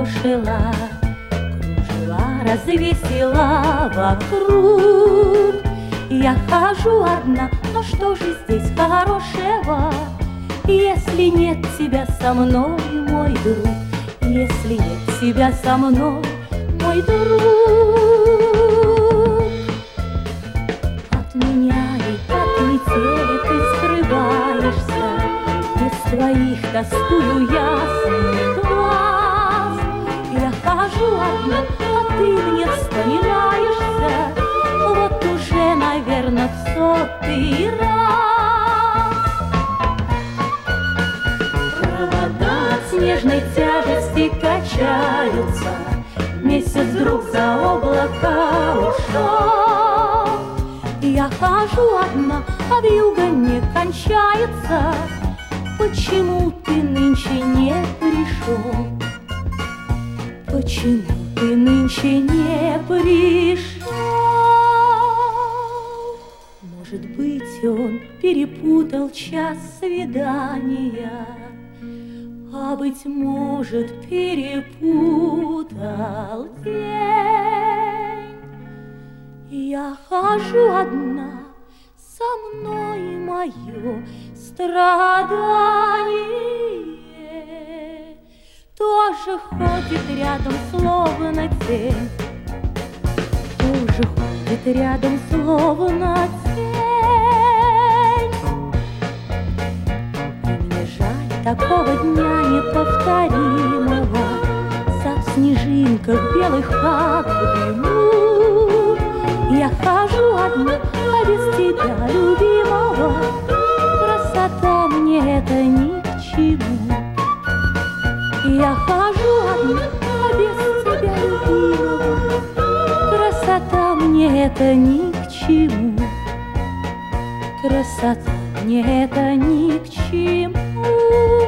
кружила, кружила, развесила вокруг. Я хожу одна, но что же здесь хорошего, если нет тебя со мной, мой друг, если нет тебя со мной, мой друг. От меня и от метели ты скрываешься, без твоих тоскую ясный глаз. Я хожу одна, а ты мне вспоминаешься, вот уже, наверно, в 100-й раз. Провода от снежной тяжести качаются, месяц вдруг за облака ушел. Я хожу одна, а вьюга не кончается. Почему ты нынче не пришел? Почему ты нынче не пришел? Может быть, он перепутал час свидания, а быть может, перепутал день. Я хожу одна, со мной мое страдание тоже ходит рядом, словно тень, тоже ходит рядом, словно тень. И мне жаль такого дня неповторимого, за в снежинках белых, как в дыму. Я хожу одна, а без тебя, любимого, красота мне это ни к чему. Я хожу одна, а без тебя, любимого, красота мне это ни к чему. Красота мне это ни к чему.